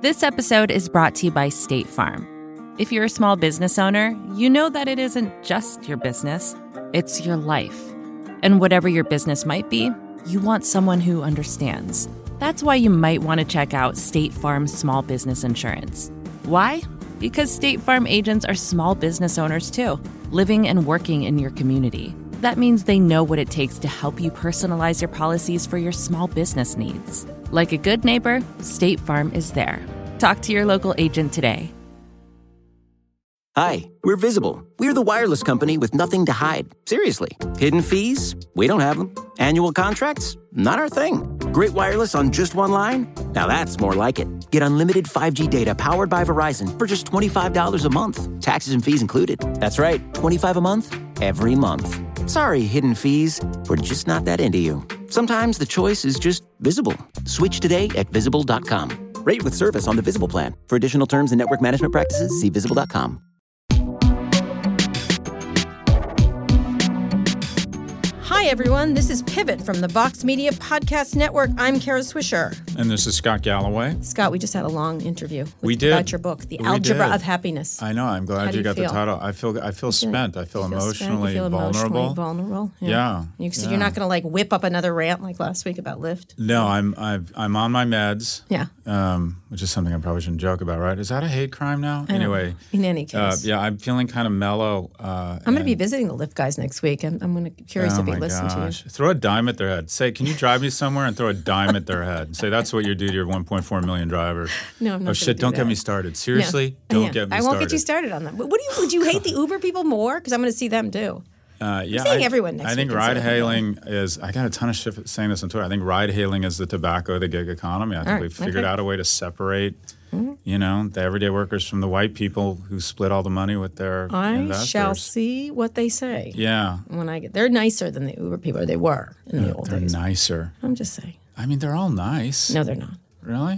This episode is brought to you by State Farm. If you're a small business owner, you know that it isn't just your business, it's your life. And whatever your business might be, you want someone who understands. That's why you might want to check out State Farm Small Business Insurance. Why? Because State Farm agents are small business owners too, living and working in your community. That means they know what it takes to help you personalize your policies for your small business needs. Like a good neighbor, State Farm is there. Talk to your local agent today. Hi, we're Visible. We're the wireless company with nothing to hide. Seriously. Hidden fees? We don't have them. Annual contracts? Not our thing. Great wireless on just one line? Now that's more like it. Get unlimited 5G data powered by Verizon for just $25 a month. Taxes and fees included. That's right, $25 a month, every month. Sorry, hidden fees. We're just not that into you. Sometimes the choice is just Visible. Switch today at Visible.com. Rate with service on the Visible plan. For additional terms and network management practices, see Visible.com. Hi, everyone. This is Pivot from the Vox Media Podcast Network. I'm Kara Swisher. And this is Scott Galloway. Scott, we just had a long interview We did. about your book, The Algebra of Happiness. I know. I'm glad you got the title. I feel spent. I feel emotionally vulnerable. Yeah. So you're not going to like whip up another rant like last week about Lyft? No, I'm on my meds. Yeah. Which is something I probably shouldn't joke about, right? Is that a hate crime now? Anyway. In any case. Yeah, I'm feeling kind of mellow. I'm going to be visiting the Lyft guys next week. I'm going to curious if they listen to you. Throw a dime at their head. Say, can you drive me somewhere? And throw a dime at their head. Say, that's what you do to your 1.4 million drivers. No, I'm not. Oh, shit, don't get me started. Seriously? Don't get me started. I won't get you started on that. But would you hate the Uber people more? Because I'm going to see them too. I'm seeing everyone next week. I think ride-hailing is, I got a ton of shit saying this on Twitter. I think ride-hailing is the tobacco of the gig economy. I think we've figured out a way to separate, the everyday workers from the white people who split all the money with their investors. I shall see what they say. Yeah. They're nicer than the Uber people, or they were in the old days. They're nicer. I'm just saying. I mean, they're all nice. No, they're not. Really?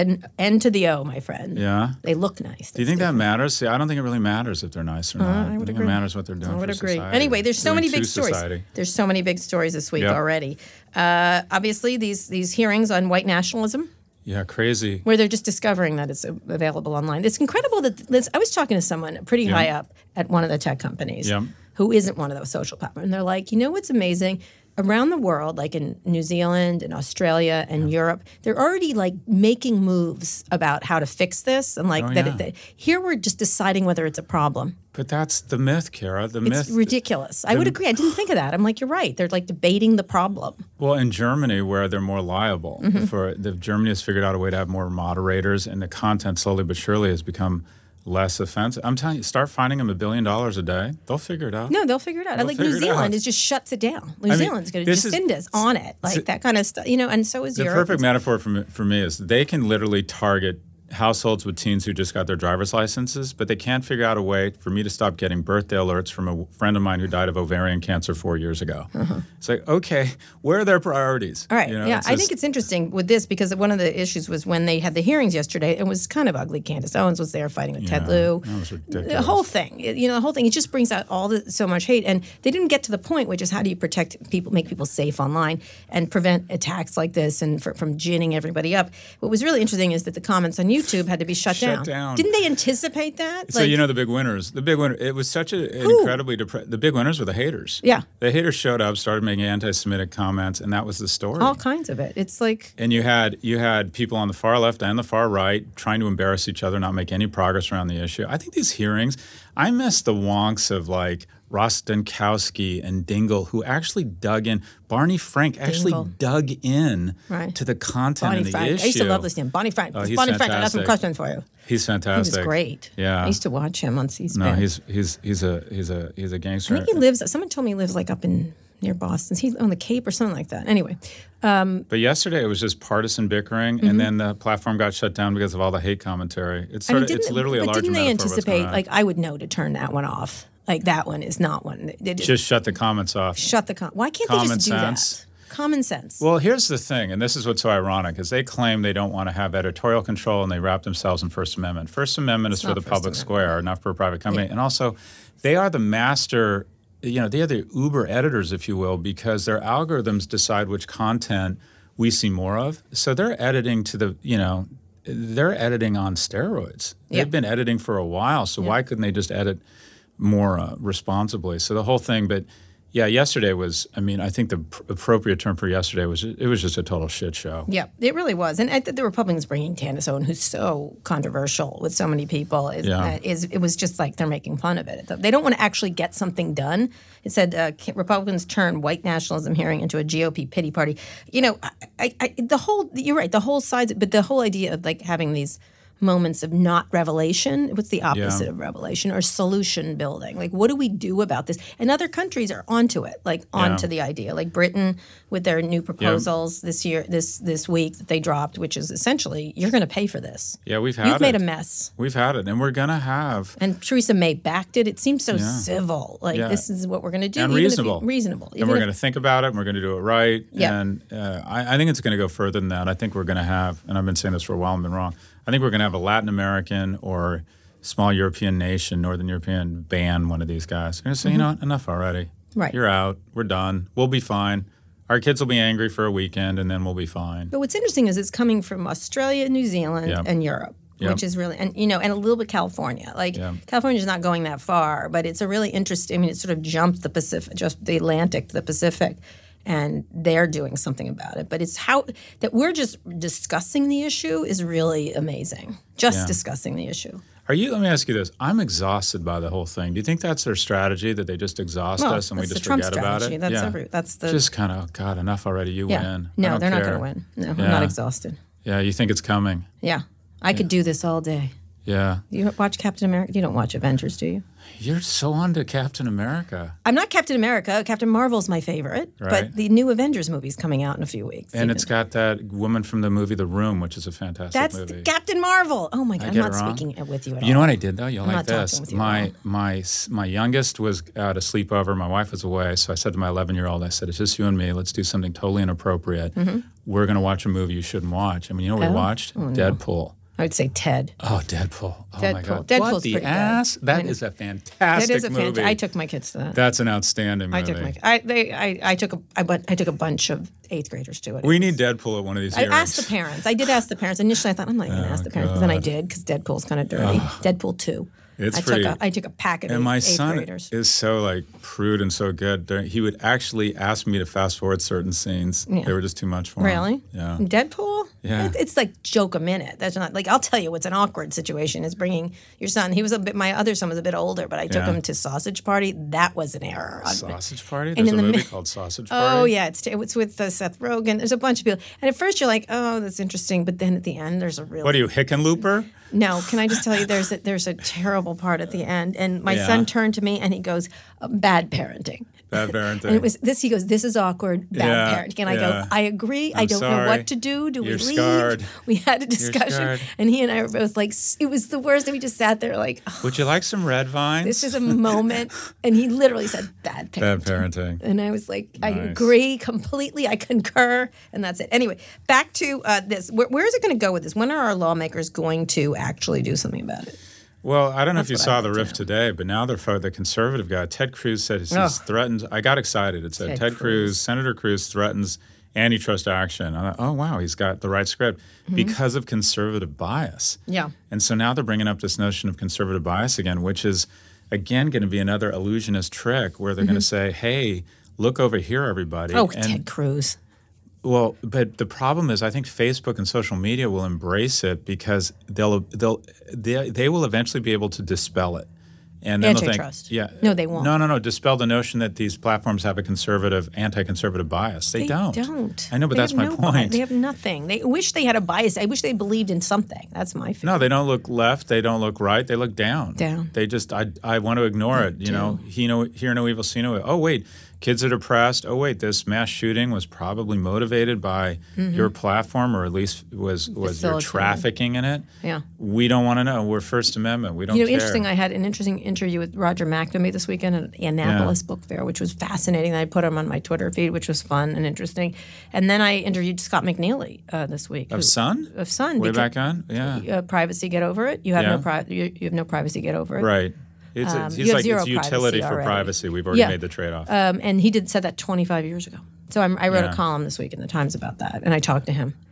N to the O, my friend. Yeah. They look nice. Do you think that matters? See, I don't think it really matters if they're nice or not. I think it matters what they're doing for society. Anyway, there's so many big stories. There's so many big stories this week already. Obviously, these hearings on white nationalism. Yeah, crazy. Where they're just discovering that it's available online. It's incredible that I was talking to someone pretty high up at one of the tech companies who isn't one of those social platforms. And they're like, you know what's amazing? Around the world, like in New Zealand and Australia and Europe, they're already like making moves about how to fix this. And like here we're just deciding whether it's a problem. But that's the myth, Kara. It's ridiculous. I would agree. I didn't think of that. I'm like, you're right. They're like debating the problem. Well, in Germany, where they're more liable, Germany has figured out a way to have more moderators, and the content slowly but surely has become less offensive. I'm telling you, start finding them $1 billion a day. They'll figure it out. No, they'll figure it out. Like New Zealand is just shuts it down. New Zealand's going to Jacinda's on it, like that kind of stuff. And so is Europe. The perfect metaphor for me is they can literally target households with teens who just got their driver's licenses, but they can't figure out a way for me to stop getting birthday alerts from a friend of mine who died of ovarian cancer 4 years ago. It's like, okay, where are their priorities? All right. I think it's interesting with this because one of the issues was when they had the hearings yesterday, it was kind of ugly. Candace Owens was there fighting with Ted Lieu. That was ridiculous. The whole thing, it just brings out so much hate. And they didn't get to the point, which is how do you protect people, make people safe online and prevent attacks like this and from ginning everybody up. What was really interesting is that the comments on YouTube had to be shut down. Didn't they anticipate that? So the big winners. It was such an incredibly depressing. The big winners were the haters. Yeah. The haters showed up, started making anti-Semitic comments, and that was the story. All kinds of it. It's like. And you had people on the far left and the far right trying to embarrass each other, not make any progress around the issue. I think these hearings, I miss the wonks of like Rostenkowski and Dingell, who actually dug in. Barney Frank actually dug in to the content of the issue. I used to love listening. Bonnie Frank. Oh, he's Bonnie fantastic. Frank, I got some questions for you. He's fantastic. He was great. Yeah. I used to watch him on C-SPAN. No, he's a gangster. I think he lives. Someone told me he lives like up near Boston. He's on the Cape or something like that. Anyway. But yesterday it was just partisan bickering, and then the platform got shut down because of all the hate commentary. It's literally a large metaphor. Didn't they anticipate? Like I would know to turn that one off. Like that one is not one. They just shut the comments off. Why can't they just do that? Common sense. Well, here's the thing, and this is what's so ironic, is they claim they don't want to have editorial control, and they wrap themselves in First Amendment. First Amendment is for the public square, not for a private company. Yeah. And also, they are the master, they are the Uber editors, if you will, because their algorithms decide which content we see more of. So they're editing to the, they're editing on steroids. They've been editing for a while, so why couldn't they just edit more responsibly? So the whole thing, but yeah, yesterday was, I mean, I think the appropriate term for yesterday was, it was just a total shit show. Yeah, it really was. And I think the Republicans bringing Candace Owen, who's so controversial with so many people, it was just like they're making fun of it. They don't want to actually get something done. It said Republicans turn white nationalism hearing into a GOP pity party. You know, you're right, the whole sides, but the whole idea of like having these moments of not revelation. What's the opposite of revelation? Or solution building? Like, what do we do about this? And other countries are onto it, like onto the idea. Like Britain with their new proposals this year, this week that they dropped, which is essentially you're going to pay for this. Yeah, you've made a mess. We've had it, and we're going to have. And Theresa May backed it. It seems so civil. Like this is what we're going to do. And reasonable. Reasonable. And we're going to think about it. And we're going to do it right. Yeah. And I think it's going to go further than that. I think we're going to have, and I've been saying this for a while and been wrong, I think we're going to have a Latin American or small European nation, Northern European, ban one of these guys. They're going to say, you know what, enough already. Right. You're out. We're done. We'll be fine. Our kids will be angry for a weekend, and then we'll be fine. But what's interesting is it's coming from Australia, New Zealand, and Europe, which is really, and and a little bit California. Like California's not going that far, but it's a really interesting. I mean, it sort of jumped the Pacific, just the Atlantic to the Pacific. And they're doing something about it. But it's how that we're just discussing the issue is really amazing. Just discussing the issue. Let me ask you this. I'm exhausted by the whole thing. Do you think that's their strategy, that they just exhaust us and we just forget about it? That's the just kind of, God, enough already. You win. No, they're not going to win. No, I'm not exhausted. Yeah, you think it's coming? Yeah. I could do this all day. Yeah. You watch Captain America? You don't watch Avengers, do you? You're so on to Captain America. I'm not Captain America. Captain Marvel's my favorite. Right. But the new Avengers movie's coming out in a few weeks. And it's got that woman from the movie The Room, which is a fantastic movie. That's Captain Marvel. Oh, my God. I'm not speaking with you at all. You know what I did, though? You'll like this. My youngest was at a sleepover. My wife was away. So I said to my 11-year-old, I said, it's just you and me. Let's do something totally inappropriate. Mm-hmm. We're going to watch a movie you shouldn't watch. I mean, you know what we watched? Deadpool. I would say Ted. Oh, Deadpool. Oh, my God. Deadpool's what the pretty ass? good. That is a fantastic movie. I took my kids to that. That's an outstanding movie. I took a bunch of 8th graders to it. We need Deadpool at one of these hearings. I asked the parents. I did ask the parents. Initially, I thought, I'm not going to ask the parents. But then I did because Deadpool's kind of dirty. Deadpool 2. It's pretty. I took a pack of and my 8th son graders. Is so like prude and so good. He would actually ask me to fast forward certain scenes. Yeah. They were just too much for him. Really? Yeah. Deadpool? Yeah. It's like joke a minute. That's not like I'll tell you what's an awkward situation is bringing your son. He was a bit. My other son was a bit older, but I took him to Sausage Party. That was an error. Sausage Party? There's a movie called Sausage Party. Oh yeah, it's with Seth Rogen. There's a bunch of people, and at first you're like, oh, that's interesting, but then at the end there's a real. What are you, Hickenlooper? No, can I just tell you, there's a terrible part at the end, and my son turned to me and he goes, bad parenting. Bad parenting. And it was this. He goes, "This is awkward. Bad parenting." And I go, "I agree. I don't know what to do. Do we leave?" Scarred. We had a discussion, and he and I were both like, "It was the worst." And we just sat there like, "Would you like some red vines?" This is a moment, and he literally said, "Bad parenting." Bad parenting. And I was like, "I agree completely. I concur." And that's it. Anyway, back to this. Where is it going to go with this? When are our lawmakers going to actually do something about it? Well, I don't know if you saw the riff today, but now the conservative guy, Ted Cruz, said he's threatened. I got excited. It said Ted Cruz, Senator Cruz threatens antitrust action. I thought, oh, wow, he's got the right script because of conservative bias. Yeah. And so now they're bringing up this notion of conservative bias again, which is, again, going to be another illusionist trick where they're going to say, hey, look over here, everybody. Oh, Ted Cruz. Well, but the problem is, I think Facebook and social media will embrace it because they will eventually be able to dispel it, and then antitrust. They'll think, no, they won't. No, dispel the notion that these platforms have a anti-conservative bias. They don't. I know, but that's my point. They have nothing. They wish they had a bias. I wish they believed in something. That's my feeling. No, they don't look left. They don't look right. They look down. They just, I want to ignore it. You know, hear no evil, see no evil. Oh wait. Kids are depressed. Oh, wait, this mass shooting was probably motivated by your platform, or at least was your trafficking in it. Yeah. We don't want to know. We're First Amendment. We don't care. Interesting. I had an interesting interview with Roger McNamee this weekend at the Annapolis Book Fair, which was fascinating. I put him on my Twitter feed, which was fun and interesting. And then I interviewed Scott McNeely this week. Of Sun? Of Sun. Way back on? Yeah. Privacy, get over it. You have you have no privacy, get over it. Right. He's like, it's utility for privacy. We've already made the trade-off. And he said that 25 years ago. So I wrote a column this week in the Times about that, and I talked to him.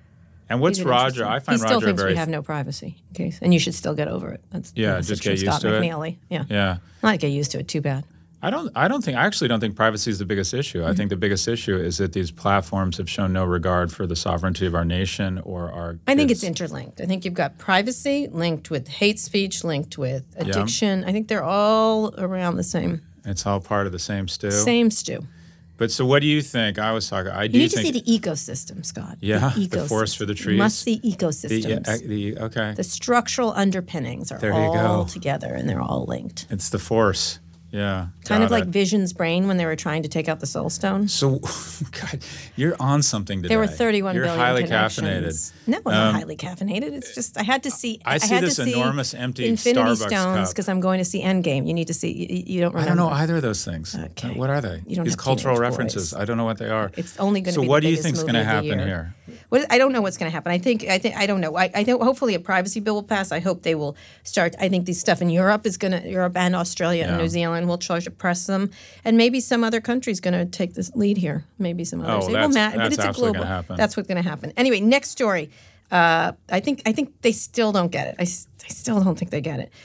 And what's Roger? I find Roger still Roger thinks very. we have no privacy, and you should still get over it. That's just get used Scott to McNeely. it. Yeah. Not get used to it. Too bad. I actually don't think privacy is the biggest issue. I think the biggest issue is that these platforms have shown no regard for the sovereignty of our nation or our kids. I think it's interlinked. I think you've got privacy linked with hate speech, linked with addiction. I think they're all around the same. It's all part of the same stew. Same stew. But so what do you think? I was talking. You need to see the ecosystem, Scott. Yeah, the forest for the trees. You must see ecosystems. Okay. The structural underpinnings are all together, and they're all linked. It's the force. Yeah. Kind of like Vision's brain when they were trying to take out the Soul Stone. So, God, you're on something today. There were 31 you're billion highly connections. caffeinated. No, I'm not highly caffeinated. It's just I had to see. I see this enormous empty Infinity Starbucks Stones cup. because I'm going to see Endgame. You need to see. You don't remember. I don't know either of those things. Okay. What are they? You don't These have cultural teenage references. boys. I don't know what they are. It's only going to be. So what the do you biggest think's movie going to of the happen year. here? I don't know what's going to happen. I don't know. I think hopefully a privacy bill will pass. I hope they will start. I think these stuff in Europe and Australia and New Zealand will try to press them, and maybe some other country's going to take this lead here. Maybe some others. Oh, it that's will matter, but it's a global. Gonna happen. That's what's going to happen. Anyway, next story. I think they still don't get it. I still don't think they get it.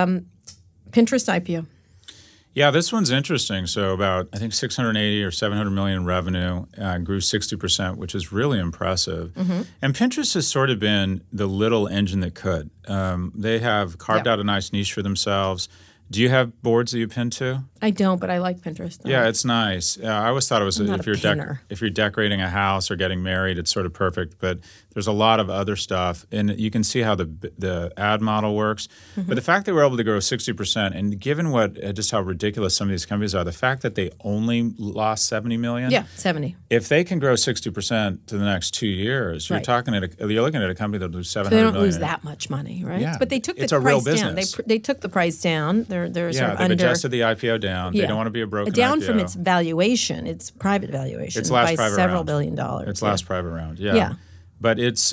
Pinterest IPO. Yeah, this one's interesting. So about, I think, 680 or 700 million in revenue, grew 60%, which is really impressive. Mm-hmm. And Pinterest has sort of been the little engine that could. They have carved out a nice niche for themselves. Do you have boards that you pin to? I don't, but I like Pinterest. Though. Yeah, it's nice. I always thought it was if you're decorating a house or getting married, it's sort of perfect. But there's a lot of other stuff, and you can see how the ad model works. Mm-hmm. But the fact they were able to grow 60%, and given just how ridiculous some of these companies are, the fact that they only lost 70 million. Yeah, 70. If they can grow 60% to the next 2 years, you're looking at a company that will lose 700 million. They don't lose that much money, right? Yeah, but they took the it's a price real down. business. They took the price down. They've adjusted the IPO down. Yeah. They don't want to be a broken down IPO. From its valuation, its private valuation, its last by private several round. $billion dollars. Its last private round, yeah. But it's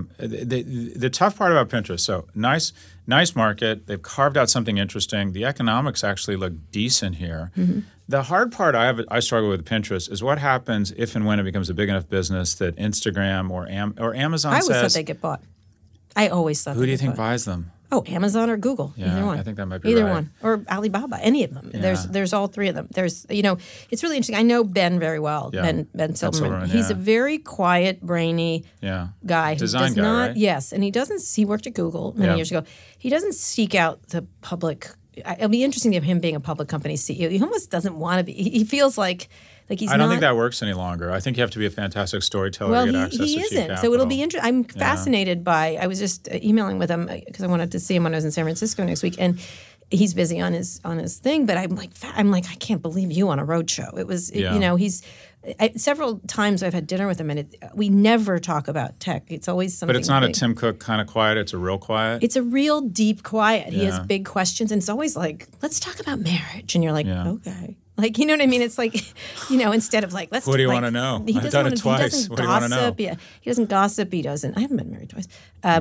the tough part about Pinterest. So nice market. They've carved out something interesting. The economics actually look decent here. Mm-hmm. The hard part I struggle with Pinterest is what happens if and when it becomes a big enough business that Instagram or Amazon I always thought they get bought. I always thought. Who do you think buys them? Oh, Amazon or Google, either one. I think that might be either right. one, or Alibaba, any of them. Yeah. There's all three of them. It's really interesting. I know Ben very well. Yeah. Ben Silverman. Yeah. He's a very quiet, brainy guy. Design who does guy, not. right? Yes, and he doesn't. He worked at Google many years ago. He doesn't seek out the public. It'll be interesting to him being a public company CEO. He almost doesn't want to be. He feels like he's. I don't think that works any longer. I think you have to be a fantastic storyteller to get access to cheap capital. So it'll be interesting. I'm fascinated by. I was just emailing with him because I wanted to see him when I was in San Francisco next week, and he's busy on his thing. But I'm like, I can't believe you on a road show. It was, he's. Several times I've had dinner with him, and we never talk about tech. It's always something. But it's not a Tim Cook kind of quiet. It's a real quiet. It's a real deep quiet. He has big questions, and it's always like, let's talk about marriage. And you're like, okay. Like, you know what I mean? It's like, instead of like, let's. What do you want to know? I've done it twice. What do you want to know? Yeah, he doesn't gossip. He doesn't. I haven't been married twice.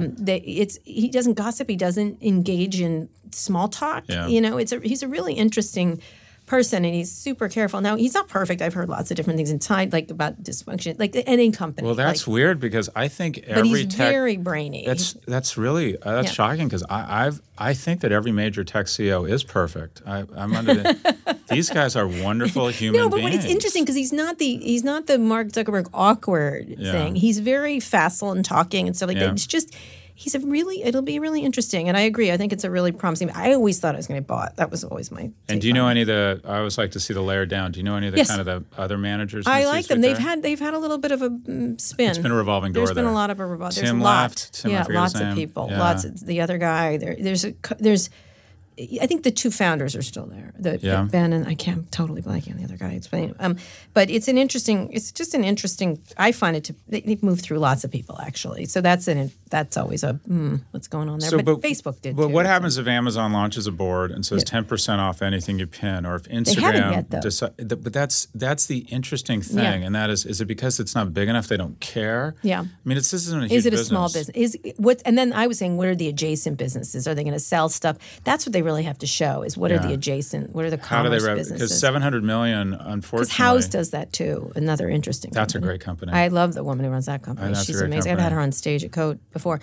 He doesn't gossip. He doesn't engage in small talk. Yeah. He's a really interesting person, and he's super careful. Now, he's not perfect. I've heard lots of different things inside, like about dysfunction, like any company. Well, that's weird because I think every but he's tech, very brainy. That's really shocking because I think that every major tech CEO is perfect. I'm under these guys are wonderful human beings. No, but it's interesting because he's not the Mark Zuckerberg awkward thing. He's very facile and talking and stuff like that. It's just. It'll be really interesting. And I agree. I think it's a really promising. I always thought I was going to be bought. That was always my. And do you know any of the? I always like to see the layer down. Do you know any of the kind of the other managers? I like them. They've had a little bit of a spin. It's been a revolving door. There's been a lot of a revolving. Tim left. Lots of people. Yeah. Lots of the other guy. There's. I think the two founders are still there. Ben and I can't totally blanking on the other guy. Explaining, but it's just an interesting. I find it they've moved through lots of people actually. So that's always a what's going on there. So, but Facebook did. But what happens if Amazon launches a board and says 10% off anything you pin, or if Instagram? They haven't yet, though. But that's the interesting thing, and that is it because it's not big enough they don't care? Yeah. I mean, this isn't a huge business. Is it a business. small business? And then I was saying, what are the adjacent businesses? Are they going to sell stuff? That's what they really have to show is what are the adjacent, what are the commerce businesses? Because $700 million, unfortunately. Because House does that too. Another interesting. That's company. a great company. I love the woman who runs that company. She's amazing. I've had her on stage at Code before.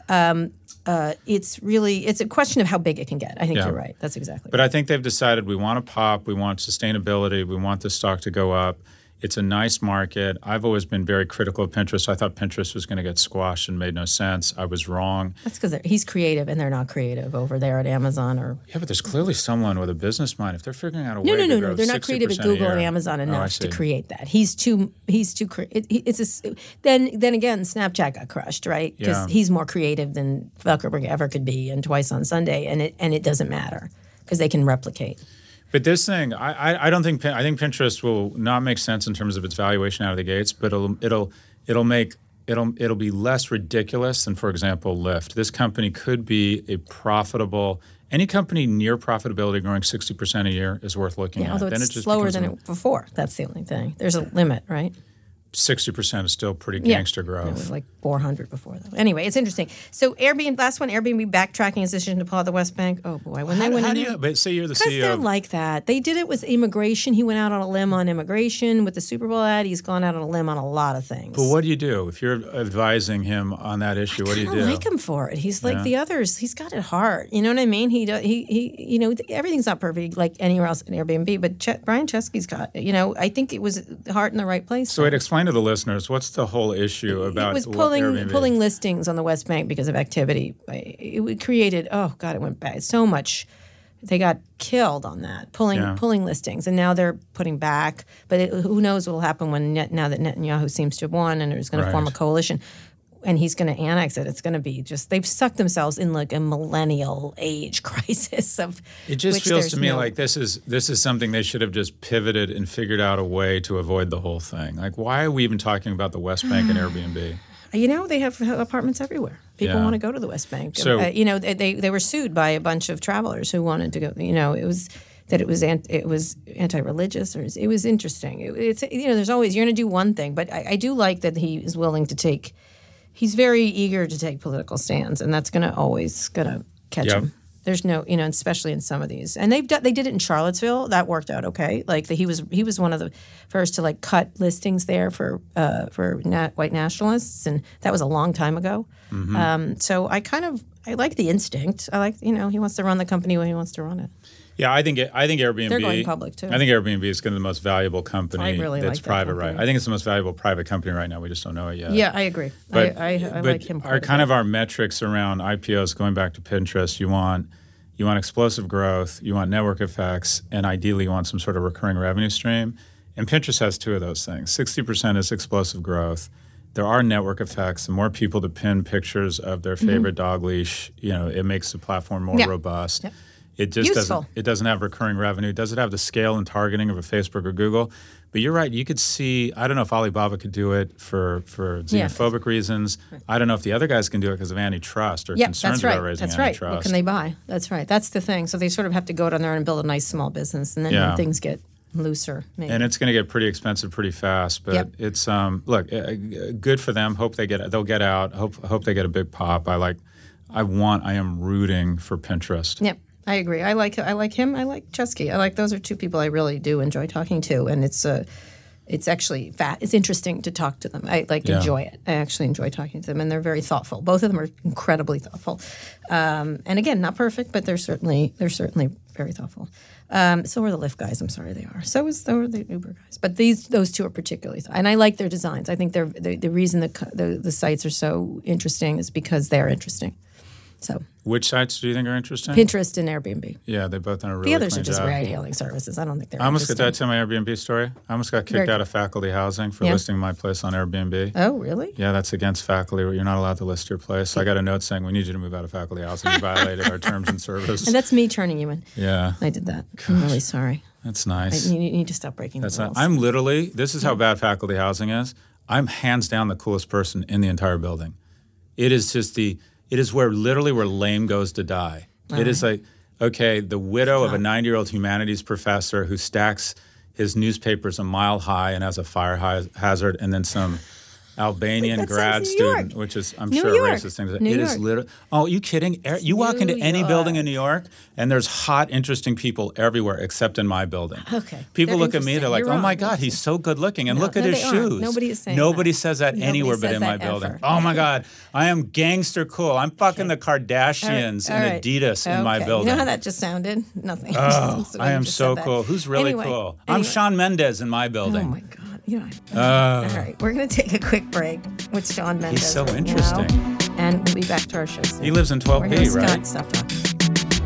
It's a question of how big it can get. I think you're right. That's exactly. But I think they've decided we want to pop. We want sustainability. We want the stock to go up. It's a nice market. I've always been very critical of Pinterest. I thought Pinterest was going to get squashed and made no sense. I was wrong. That's because he's creative and they're not creative over there at Amazon or. Yeah, but there's clearly someone with a business mind. If they're figuring out a way to grow 60% they're not creative at Google and Amazon enough to create that. He's too. Then again, Snapchat got crushed, right? Because he's more creative than Zuckerberg ever could be, and Twice on Sunday, and it doesn't matter because they can replicate. But this thing, I don't think I think Pinterest will not make sense in terms of its valuation out of the gates, but it'll be less ridiculous than, for example, Lyft. This company could be a profitable. Any company near profitability growing 60% a year is worth looking at. Although it's slower than it before. That's the only thing. There's a limit, right? 60% is still pretty gangster growth. It was like 400 before, though. Anyway, it's interesting. So Airbnb, last one, Airbnb backtracking his decision to pull out the West Bank. Oh, boy. When they went in, but say you're the CEO. Because they're like that. They did it with immigration. He went out on a limb on immigration with the Super Bowl ad. He's gone out on a limb on a lot of things. But what do you do? If you're advising him on that issue, what do you do? I like him for it. He's like the others. He's got it hard. You know what I mean? He everything's not perfect like anywhere else in Airbnb, but Brian Chesky's got, I think it was heart in the right place. So I'd explain to the listeners, what's the whole issue about it was pulling listings on the West Bank because of activity. It created, it went bad. So much. They got killed on that, pulling listings. And now they're putting back. But who knows what will happen now that Netanyahu seems to have won and is going to form a coalition. And he's going to annex it. It's going to be they've sucked themselves in like a millennial age crisis of. It just feels to me like this is something they should have just pivoted and figured out a way to avoid the whole thing. Like, why are we even talking about the West Bank and Airbnb? They have apartments everywhere. People want to go to the West Bank. So, they were sued by a bunch of travelers who wanted to go. It was anti-religious, or it was interesting. There's always you're going to do one thing, but I do like that he is willing to take. He's very eager to take political stands, and that's always going to catch him. There's no, especially in some of these, and they did it in Charlottesville. That worked out okay. Like he was one of the first to cut listings there for white nationalists, and that was a long time ago. Mm-hmm. So I like the instinct. I like he wants to run the company when he wants to run it. Yeah, I think Airbnb. They're going public too. I think Airbnb is going to be the most valuable company that's private, right? I think it's the most valuable private company right now. We just don't know it yet. Yeah, I agree. But I like him. Our metrics around IPOs, going back to Pinterest, you want explosive growth, you want network effects, and ideally you want some sort of recurring revenue stream. And Pinterest has two of those things. 60% is explosive growth. There are network effects. The more people to pin pictures of their favorite dog leash, it makes the platform more robust. Yep. It just doesn't have recurring revenue. Does it have the scale and targeting of a Facebook or Google? But you're right. You could see, I don't know if Alibaba could do it for xenophobic reasons. I don't know if the other guys can do it because of antitrust or concerns about raising antitrust. That's right. What can they buy? That's right. That's the thing. So they sort of have to go down there and build a nice small business, and then when things get looser, maybe. And it's going to get pretty expensive pretty fast. But it's good for them. They'll get out. Hope they get a big pop. I am rooting for Pinterest. Yep. I agree. I like him. I like Chesky. Those are two people I really do enjoy talking to, and it's actually it's interesting to talk to them. I enjoy it. I actually enjoy talking to them, and they're very thoughtful. Both of them are incredibly thoughtful, and again, not perfect, but they're certainly very thoughtful. So are the Lyft guys. I'm sorry, they are. So are the Uber guys. But those two are particularly, and I like their designs. I think the reason the sites are so interesting is because they're interesting. So, which sites do you think are interesting? Pinterest and Airbnb. Yeah, they've both done a really The others clean are just job. ride-hailing services. I don't think they're I almost got that to my Airbnb story. I almost got kicked out of faculty housing for listing my place on Airbnb. Oh, really? Yeah, that's against faculty. You're not allowed to list your place. So I got a note saying, we need you to move out of faculty housing. You violated our terms and service. And that's me turning you in. Yeah. I did that. Gosh, I'm really sorry. That's nice. You need to stop breaking the rules. I'm literally, this is how bad faculty housing is. I'm hands down the coolest person in the entire building. It is where lame goes to die. It is like, okay, the widow of a 90-year-old humanities professor who stacks his newspapers a mile high and has a fire hazard, and then some Albanian grad student, which is, I'm New sure, York. a racist thing. New It York. is literally. Oh, are you kidding? You walk into any York. building in New York, and there's hot, interesting people everywhere except in my building. Okay. People They're look at me, they're like, interesting. oh You're my wrong. God, he's so good looking. And No, look at no, his they aren't. shoes. Nobody is saying Nobody that. says that Nobody anywhere but says in my that building. ever. Oh my God, I am gangster cool. I'm fucking the Kardashians All and right. Adidas in my Okay. building. You know how that just sounded? Nothing. Oh, So I you am just so said that. cool. Who's really Anyway, cool? I'm anyway. Shawn Mendes in my Oh building. my God. You know, all right, we're going to take a quick break with Shawn Mendes. He's so right interesting. now, and we'll be back to our show soon. He lives in 12B, We're here, right? Scott, stop talking.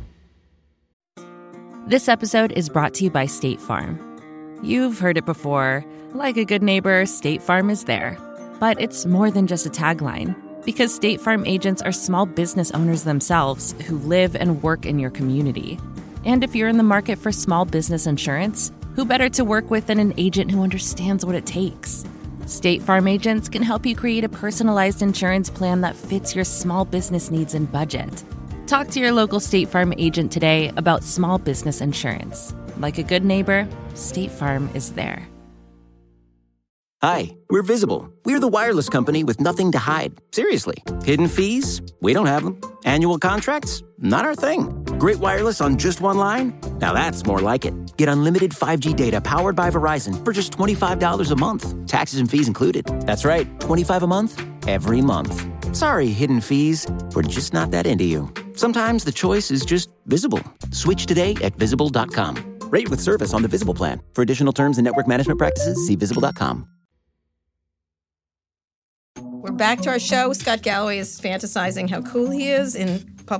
This episode is brought to you by State Farm. You've heard it before. Like a good neighbor, State Farm is there. But it's more than just a tagline, because State Farm agents are small business owners themselves who live and work in your community. And if you're in the market for small business insurance, who better to work with than an agent who understands what it takes? State Farm agents can help you create a personalized insurance plan that fits your small business needs and budget. Talk to your local State Farm agent today about small business insurance. Like a good neighbor, State Farm is there. Hi, we're Visible. We're the wireless company with nothing to hide. Seriously. Hidden fees? We don't have them. Annual contracts? Not our thing. Great wireless on just one line? Now that's more like it. Get unlimited 5G data powered by Verizon for just $25 a month. Taxes and fees included. That's right, $25 a month, every month. Sorry, hidden fees. We're just not that into you. Sometimes the choice is just Visible. Switch today at Visible.com. Rate with service on the Visible plan. For additional terms and network management practices, see Visible.com. We're back to our show. Scott Galloway is fantasizing how cool he is in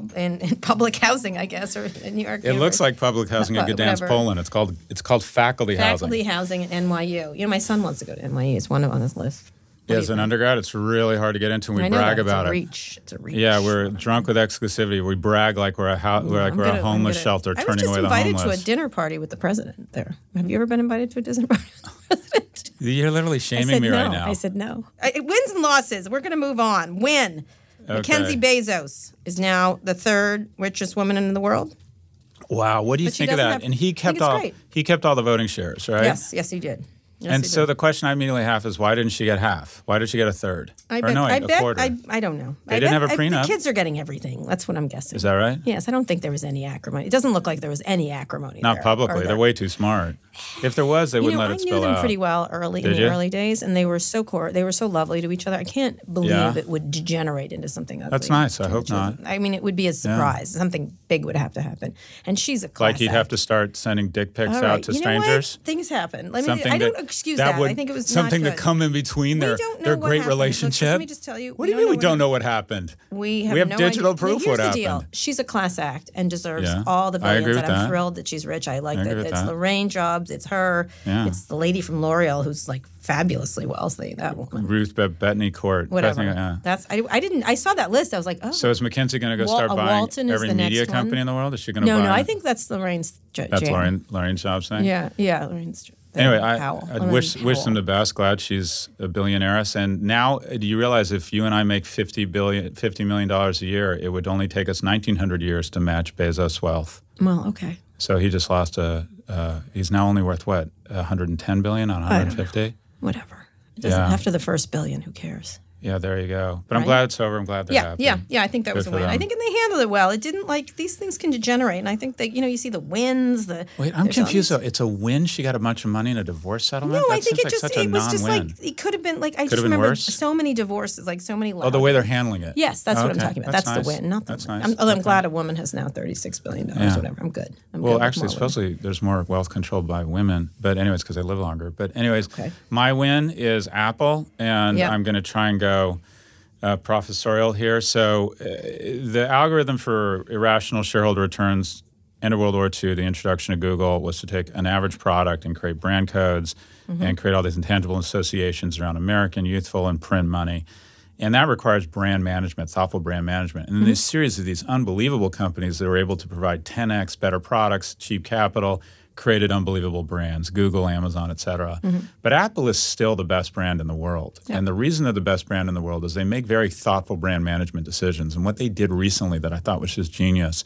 public housing, I guess, or in New York. It looks like public housing in Gdansk, Whatever. Poland. It's called faculty housing. Faculty housing at NYU. You know, my son wants to go to NYU. It's one on his list. Yeah, as an undergrad, it's really hard to get into, and we I know brag that. about it. It's a reach. Yeah, we're drunk with exclusivity. We brag like we're a homeless shelter turning away the homeless. I was just invited to a dinner party with the president there. Have you ever been invited to a dinner party with the president? You're literally shaming me right now. I said no. Wins and losses. We're going to move on. Win. Okay. Mackenzie Bezos is now the third richest woman in the world. Wow, what do you But she think of doesn't that? have- And he I kept think it's all the voting shares, right? Yes, he did. Yes, And he so did. the question I immediately have is, why didn't she get half? Why did she get a third? I Or bet, no, I a bet, quarter. I don't know. They didn't have a prenup. The kids are getting everything. That's what I'm guessing. Is that right? Yes, I don't think there was any acrimony. It doesn't look like there was any acrimony. Not there, publicly. or They're there. way too smart. If there was, they wouldn't let I it knew spill them out. pretty well in Did the you? early days, and they were so they were so lovely to each other. I can't believe Yeah. it would degenerate into something ugly. That's nice. I to hope the children. not. I mean, it would be a surprise. Something big would have to happen. And she's a class Like you'd have to start sending dick pics All out right. to You know strangers. what? Things happen. I Something don't that- excuse that. would, I think it was something not to good. come in between We their don't know their what great happened. Look, relationship. let me just tell you. What do you mean we don't know what happened? We have no digital idea. proof Here's what the deal. happened. She's a class act and deserves Yeah. all the I agree billions. with And I'm that. thrilled that she's rich. I like I that. agree with It's that. Lorraine Jobs. It's her. Yeah. It's the lady from L'Oreal who's like fabulously wealthy. That woman. Ruth Bettany Court. Whatever. Bethany, yeah. That's I didn't. I saw that list. I was like, oh. So is McKinsey going to go start buying Walton is every the media next company one. in the world? Is she going to no, buy? no. I think that's Lorraine's. that's jam. Lorraine Jobs thing. Yeah, Lorraine's. Anyway, Powell. I'd wish them the best. Glad she's a billionaireess. And now, do you realize if you and I make $50 million a year, it would only take us 1,900 years to match Bezos' wealth. Well, okay. So he just lost he's now only worth what, 110 billion on 150? Whatever. It doesn't, Yeah. After the first billion, who cares? Yeah, there you go. But I'm Right? glad it's over. I'm glad they're happy. Yeah. I think that was Good a for win. I them. think they handled it well. It didn't these things can degenerate, and I think that you see the wins. Wait, I'm confused though. It's a win. She got a bunch of money in a divorce settlement. No, That I think seems it like such a was just non-win. like it could have been like I Could just have been remember worse? so many divorces, like so many. Oh, the way they're handling it. Yes, that's what I'm Okay, talking about. That's nice. the win, not the That's win. nice. I'm Okay. glad a woman has now $36 billion. Yeah. Whatever. I'm good. Well, good with actually, more women. supposedly there's more wealth controlled by women. But anyways, because they live longer. But anyways, Okay. my win is Apple, and Yeah. I'm going to try and go professorial here. So the algorithm for irrational shareholder returns, end of World War II, the introduction of Google, was to take an average product and create brand codes and create all these intangible associations around American, youthful, and print money. And that requires brand management, thoughtful brand management. And then this series of these unbelievable companies that were able to provide 10x better products, cheap capital, created unbelievable brands, Google, Amazon, et cetera. But Apple is still the best brand in the world. Yeah. And the reason they're the best brand in the world is they make very thoughtful brand management decisions. And what they did recently that I thought was just genius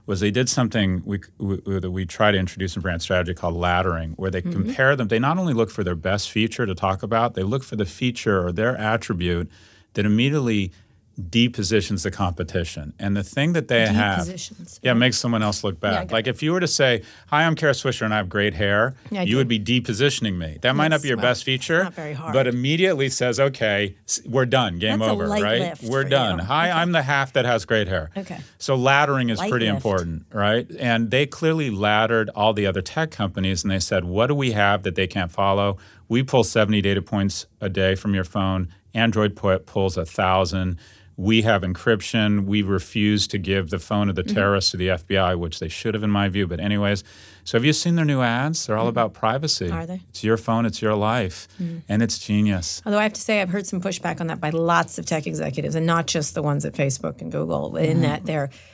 was they did something that we try to introduce in brand strategy called laddering, where they compare them. They not only look for their best feature to talk about, they look for the feature or their attribute that immediately depositions the competition. And the thing that they have makes someone else look bad. Like if you were to say, hi, I'm Kara Swisher and I have great hair, you would be depositioning me. That might not be your best feature, not very hard. But immediately says, okay, we're done, game That's over, a light right? lift We're for done. you. Hi, I'm the half that has great hair. Okay. So laddering is Light pretty lift. important, right? And they clearly laddered all the other tech companies and they said, what do we have that they can't follow? We pull 70 data points a day from your phone. Android pulls 1,000. We have encryption. We refuse to give the phone of the terrorists to the FBI, which they should have in my view. But anyways, so have you seen their new ads? They're all about privacy. Are they? It's your phone, it's your life. And it's genius. Although I have to say I've heard some pushback on that by lots of tech executives, and not just the ones at Facebook and Google, in that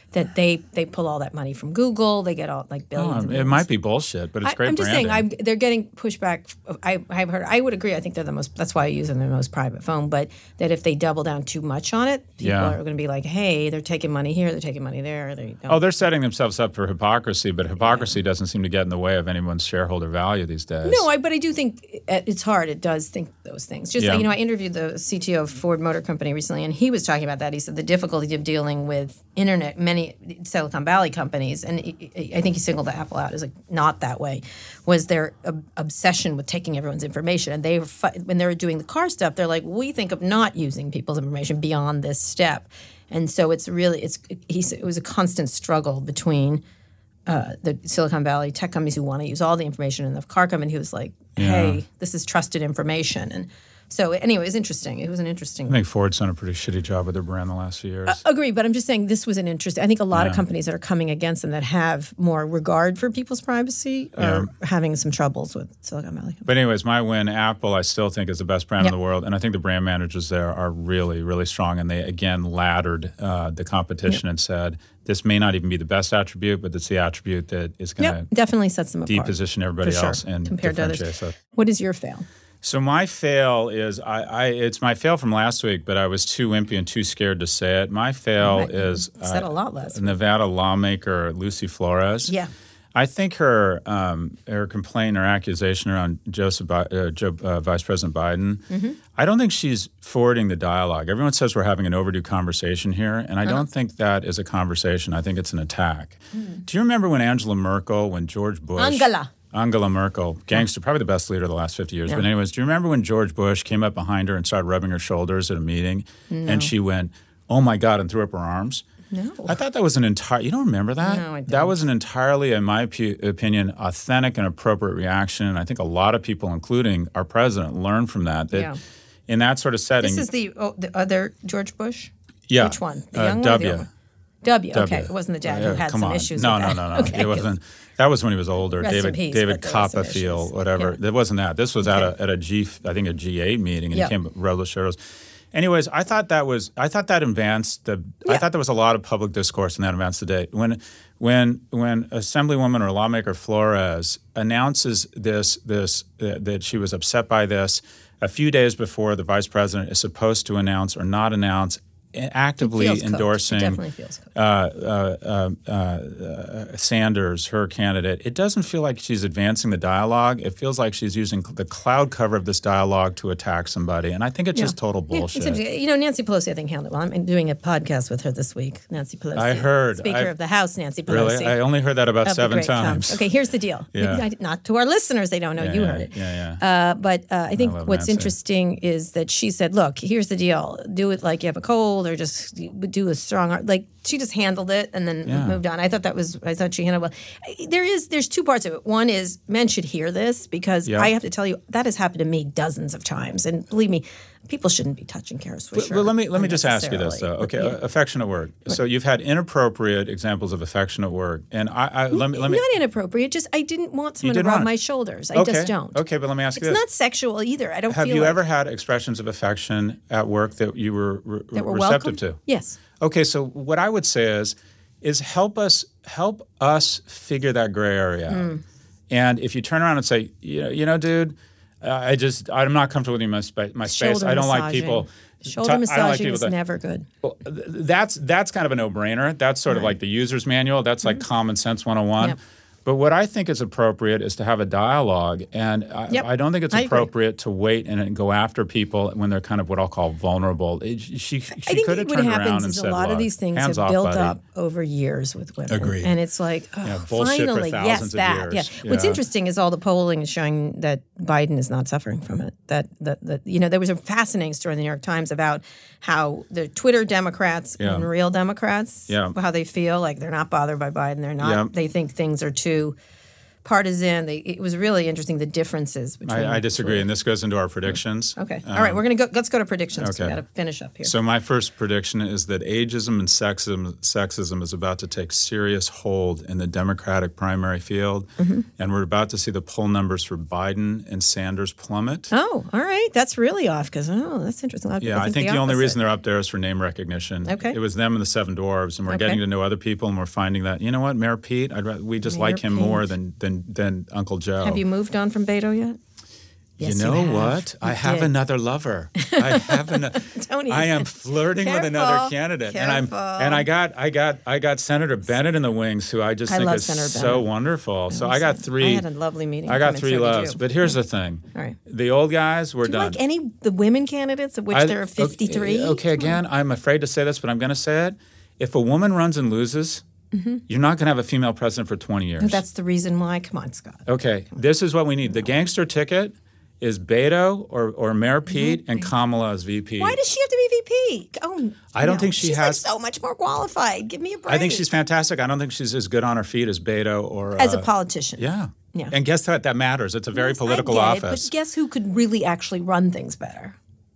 they pull all that money from Google. They get all like billions. It might be bullshit, but it's great I'm just branding. saying they're getting pushback. I've heard. I would agree. I think they're the most. That's why I use them, the most private phone. But that if they double down too much on it, people are going to be like, "Hey, they're taking money here. They're taking money there." They're setting themselves up for hypocrisy. But hypocrisy doesn't seem to get in the way of anyone's shareholder value these days. No, but I do think it's hard. It does think those things. Just I interviewed the CTO of Ford Motor Company recently, and he was talking about that. He said the difficulty of dealing with internet, many Silicon Valley companies, and I think he singled Apple out as like not that way, was their obsession with taking everyone's information. And they were when they were doing the car stuff, they're like, we think of not using people's information beyond this step. And so it was a constant struggle between the Silicon Valley tech companies who want to use all the information and the car company who was like, hey, this is trusted information. And so anyway, it was interesting. It was an interesting. I think Ford's done a pretty shitty job with their brand the last few years. Agree, but I'm just saying this was an interesting. I think a lot of companies that are coming against them that have more regard for people's privacy are having some troubles with Silicon Valley. But anyways, my win, Apple, I still think is the best brand in the world, and I think the brand managers there are really, really strong. And they again laddered the competition and said, this may not even be the best attribute, but it's the attribute that is going to definitely sets them apart, deposition everybody else and compared to others. What is your fail? So my fail is it's my fail from last week, but I was too wimpy and too scared to say it. My fail is said a lot last week. Nevada lawmaker Lucy Flores. Yeah. I think her complaint or accusation around Vice President Biden, I don't think she's forwarding the dialogue. Everyone says we're having an overdue conversation here, and I don't think that is a conversation. I think it's an attack. Do you remember when Angela Merkel, when George Bush... Angela Merkel, gangster, probably the best leader of the last 50 years. Yeah. But anyways, do you remember when George Bush came up behind her and started rubbing her shoulders at a meeting? No. And she went, oh my God, and threw up her arms? No. I thought that was an entire, you don't remember that? No, I don't. That was an entirely, in my opinion, authentic and appropriate reaction. And I think a lot of people, including our president, learned from that. In that sort of setting. This is the other George Bush? Yeah. Which one? The young one W. or the old one? W. Okay. It wasn't the dad who had some issues with that. No. Okay, it wasn't. That was when he was older. Rest in peace, David but there was some Copperfield, issues. whatever. It wasn't that. This was at a G8 meeting, and he came rubbed the shoulders. Anyways, I thought that advanced I thought there was a lot of public discourse in that advanced today. When Assemblywoman or lawmaker Flores announces that she was upset by this a few days before the vice president is supposed to announce or not announce, actively endorsing Sanders, her candidate, it doesn't feel like she's advancing the dialogue. It feels like she's using the cloud cover of this dialogue to attack somebody. And I think it's just total bullshit. Nancy Pelosi, I think, handled it well. I'm doing a podcast with her this week, Nancy Pelosi. I heard. Speaker of the House, Nancy Pelosi. Really? I only heard that about 7 times. Okay, here's the deal. Not to our listeners, they don't know you heard it. But I think what's interesting is that she said, look, here's the deal. Do it like you have a cold, or just do a strong, like she just handled it and then moved on. I thought she handled well. There's two parts of it. One is men should hear this because I have to tell you that has happened to me dozens of times, and believe me, people shouldn't be touching Kara Swisher. Well, let me just ask you this though. Okay, affectionate work. So you've had inappropriate examples of affectionate work, and let me not inappropriate. Just I didn't want someone to rub my shoulders. I just don't. Okay, but let me ask you this: it's not sexual either. I don't. Have you ever had expressions of affection at work that you were receptive to? Yes. Okay, so what I would say is help us figure that gray area out. And if you turn around and say, you know, dude, I'm not comfortable with my space. I don't like people. Shoulder massaging is never good. Well, that's kind of a no-brainer. That's sort of like the user's manual. That's like common sense 101. Yep. But what I think is appropriate is to have a dialogue, and I don't think it's appropriate to wait and go after people when they're kind of what I'll call vulnerable. She could have turned around and said, a lot of these things have built up over years with women. Agreed. And it's like, bullshit finally, for thousands of years. Yeah. What's interesting is all the polling is showing that Biden is not suffering from it. That there was a fascinating story in the New York Times about how the Twitter Democrats and real Democrats, how they feel like they're not bothered by Biden. They're not. They think things are too partisan. It was really interesting, the differences between. I disagree, and this goes into our predictions. Okay, all right, we're going to go. Let's go to predictions. Okay. We got to finish up here. So my first prediction is that ageism and sexism is about to take serious hold in the Democratic primary field, and we're about to see the poll numbers for Biden and Sanders plummet. Oh, all right, that's really off because that's interesting. I think the only reason they're up there is for name recognition. Okay, it was them and the Seven Dwarves, and we're getting to know other people, and we're finding that Mayor Pete, we just like him more than Uncle Joe. Have you moved on from Beto yet? Yes, you know what? I have another lover. I have I am flirting with another candidate, and I got Senator Bennett in the wings, who I just think is so wonderful. So I got three. I had a lovely meeting. I got three loves, but here's the thing. All right. The old guys were done. Do you like the women candidates, of which there are 53? Okay, again, I'm afraid to say this, but I'm going to say it. If a woman runs and loses, you're not going to have a female president for 20 years. No, that's the reason why. Come on, Scott. Okay, this is what we need. The gangster ticket is Beto or Mayor Pete and Kamala as VP. Why does she have to be VP? Oh, I don't think she's like so much more qualified. Give me a break. I think she's fantastic. I don't think she's as good on her feet as Beto or as a politician. Yeah. And guess what? That matters. It's a very political office. But guess who could really actually run things better?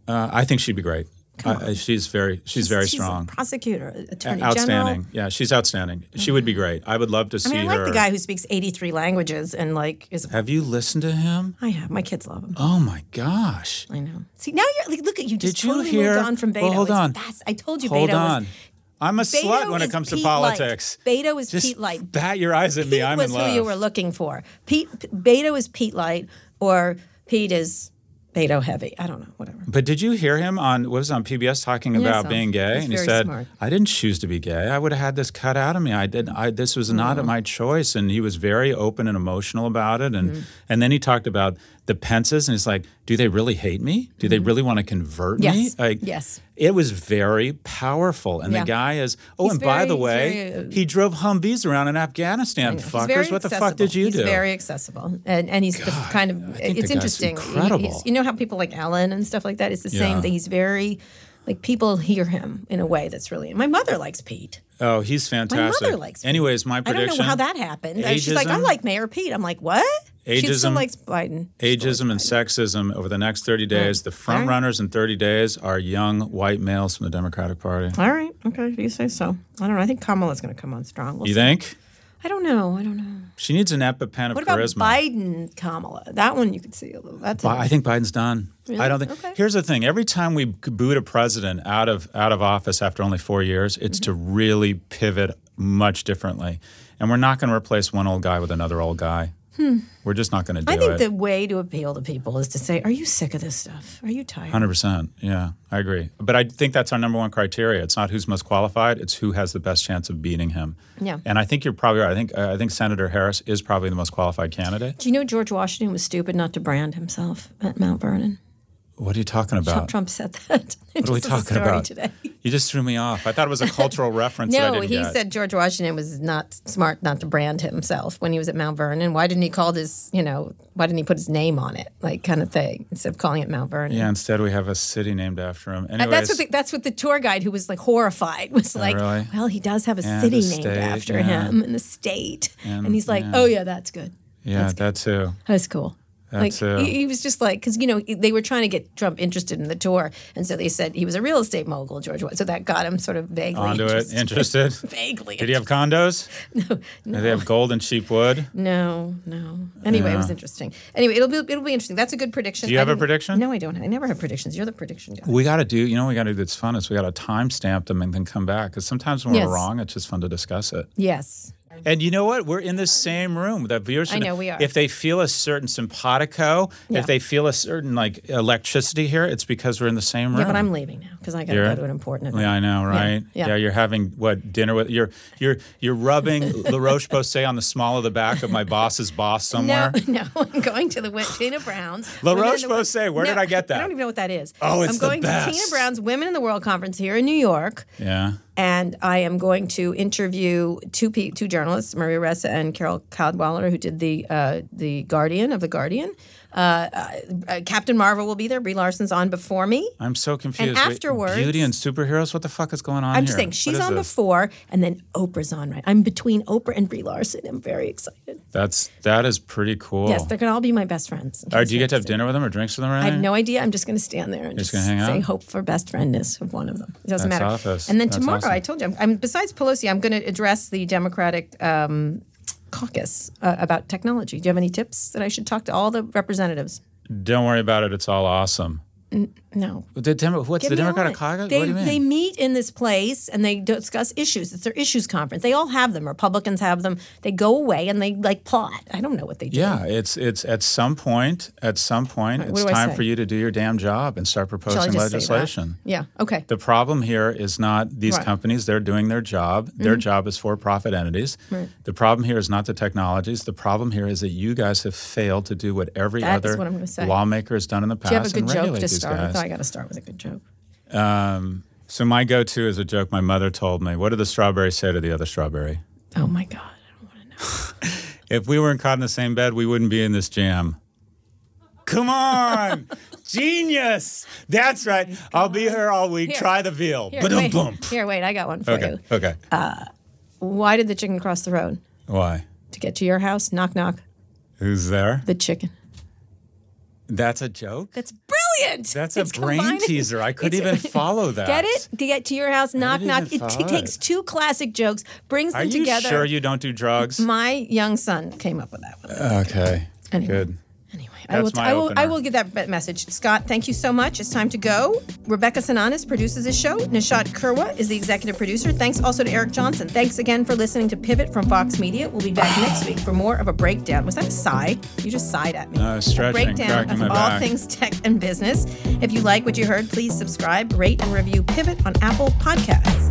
I think she'd be great. She's very strong. She's a prosecutor, attorney outstanding. general. Yeah, she's outstanding. She would be great. I would love to see her. I like the guy who speaks 83 languages and is. Have you listened to him? I have. My kids love him. Oh my gosh! I know. See, now you're look at you. Just Did you totally hear? moved on from Beto. Well, hold on. I told you. Hold Beto on. I'm a slut when it comes to politics. Beto is just Pete Light. Bat your eyes at me. I'm in love. Pete was who you were looking for. Beto is Pete Light, or Pete is Beto heavy. I don't know, whatever. But did you hear him on PBS talking about being gay? And he said, smart. I didn't choose to be gay. I would have had this cut out of me. This was not my choice. And he was very open and emotional about it. And then he talked about the Pences, and he's like, do they really hate me? Do they really want to convert me? Yes. It was very powerful. And the guy is, by the way, he drove Humvees around in Afghanistan. Fuckers, what the fuck did you do? He's very accessible. And he's kind of, it's interesting. Incredible. You know how people like Ellen and stuff like that? It's the same thing. He's very, people hear him in a way that's really, my mother likes Pete. Oh, he's fantastic. My mother likes Pete. Anyways, my prediction. I don't know how that happened. She's like, I like Mayor Pete. I'm like, what? She still likes Biden. Ageism and sexism over the next 30 days. The front runners in 30 days are young white males from the Democratic Party. All right. Okay. If you say so. I don't know. I think Kamala's going to come on strong. You think? I don't know. She needs an EpiPen of charisma. What about Biden, Kamala? That one you could see a little. I think Biden's done. Really? I don't think. Okay. Here's the thing. Every time we boot a president out of office after only 4 years, it's to really pivot much differently. And we're not going to replace one old guy with another old guy. We're just not going to do it. I think the way to appeal to people is to say, are you sick of this stuff? Are you tired? 100%. Yeah, I agree. But I think that's our number one criteria. It's not who's most qualified. It's who has the best chance of beating him. Yeah. And I think you're probably right. I think Senator Harris is probably the most qualified candidate. Do you know George Washington was stupid not to brand himself at Mount Vernon? What are you talking about? Trump said that. What are we talking about today. You just threw me off. I thought it was a cultural reference. No, he said George Washington was not smart not to brand himself when he was at Mount Vernon. Why didn't he why didn't he put his name on it, kind of thing, instead of calling it Mount Vernon? Yeah, instead we have a city named after him. Anyways, that's what the tour guide, who was horrified, was like, really? Well, he does have a city named after him in the state. And he's like, oh yeah, that's good. Yeah, that too. That's cool. He was just because they were trying to get Trump interested in the tour, and so they said he was a real estate mogul, George. So that got him sort of vaguely onto interested. Vaguely. Did he have condos? No. Did they have gold and cheap wood? No. Anyway, It was interesting. Anyway, it'll be interesting. That's a good prediction. Do you have a prediction? No, I don't. I never have predictions. You're the prediction guy. We got to do. We got to do that's fun. Is we got to timestamp them and then come back because sometimes when we're wrong, it's just fun to discuss it. Yes. And you know what? We're in the same room. The viewers, I know we are. If they feel a certain simpatico, if they feel a certain like electricity here, it's because we're in the same room. Yeah, but I'm leaving now because I got to go to an important event. Yeah, I know, right? Yeah, you're having dinner with you're rubbing La Roche-Posay on the small of the back of my boss's boss somewhere. No, I'm going to the Tina Brown's. La Roche-Posay. Where did I get that? I don't even know what that is. Oh, it's I'm going the best. to Tina Brown's Women in the World Conference here in New York. Yeah. And I am going to interview two journalists, Maria Ressa and Carol Cadwalader, who did the Guardian of the Guardian. Captain Marvel will be there. Brie Larson's on before me. I'm so confused. And afterwards, Beauty and superheroes. What the fuck is going on I'm here? just saying she's on before, and then Oprah's on right. I'm between Oprah and Brie Larson. I'm very excited. That is pretty cool. Yes, they're gonna all be my best friends. Do you get to have dinner with them or drinks with them? Or anything? I have no idea. I'm just going to stand there and just hang out? say hope for best friendness of one of them. It doesn't matter. Office. And then That's tomorrow, awesome. I told you, I'm besides Pelosi, I'm going to address the Democratic caucus about technology. Do you have any tips that I should talk to all the representatives? Don't worry about it. It's all awesome. No. What's the Democratic caucus? What do you mean? They meet in this place and they discuss issues. It's their issues conference. They all have them. Republicans have them. They go away and they plot. I don't know what they do. Yeah, it's at some point. It's time for you to do your damn job and start proposing legislation. Yeah. Okay. The problem here is not these companies. They're doing their job. Their job is for-profit entities. Right. The problem here is not the technologies. The problem here is that you guys have failed to do what every other lawmaker has done in the past. Do you have a good joke to Guys. start? I thought I got to start with a good joke. So my go-to is a joke my mother told me. What did the strawberry say to the other strawberry? Oh, my God. I don't want to know. If we weren't caught in the same bed, we wouldn't be in this jam. Come on. Genius. That's right. I'll be here all week. Here. Try the veal. Wait. I got one for you. Okay. Why did the chicken cross the road? Why? To get to your house. Knock, knock. Who's there? The chicken. That's a joke? That's brilliant. That's a brain teaser. I couldn't even follow that. Get it? To get to your house, knock, knock. It takes two classic jokes, brings them together. Are you sure you don't do drugs? My young son came up with that one. Okay. Anyway. Good. Anyway, That's I will give that message. Scott, thank you so much. It's time to go. Rebecca Sananis produces this show. Nishat Kurwa is the executive producer. Thanks also to Eric Johnson. Thanks again for listening to Pivot from Fox Media. We'll be back next week for more of a breakdown. Was that a sigh? You just sighed at me. I was stretching, breakdown of all things tech and business. If you like what you heard, please subscribe, rate, and review Pivot on Apple Podcasts.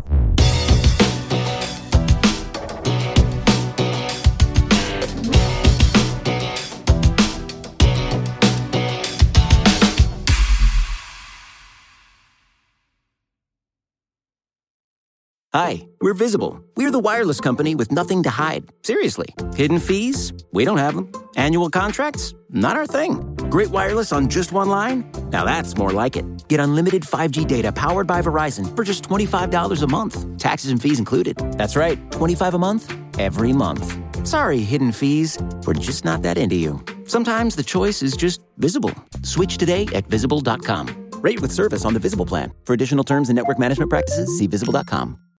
Hi, we're Visible. We're the wireless company with nothing to hide. Seriously. Hidden fees? We don't have them. Annual contracts? Not our thing. Great wireless on just one line? Now that's more like it. Get unlimited 5G data powered by Verizon for just $25 a month. Taxes and fees included. That's right, $25 a month, every month. Sorry, hidden fees. We're just not that into you. Sometimes the choice is just Visible. Switch today at Visible.com. Rate with service on the Visible plan. For additional terms and network management practices, see Visible.com.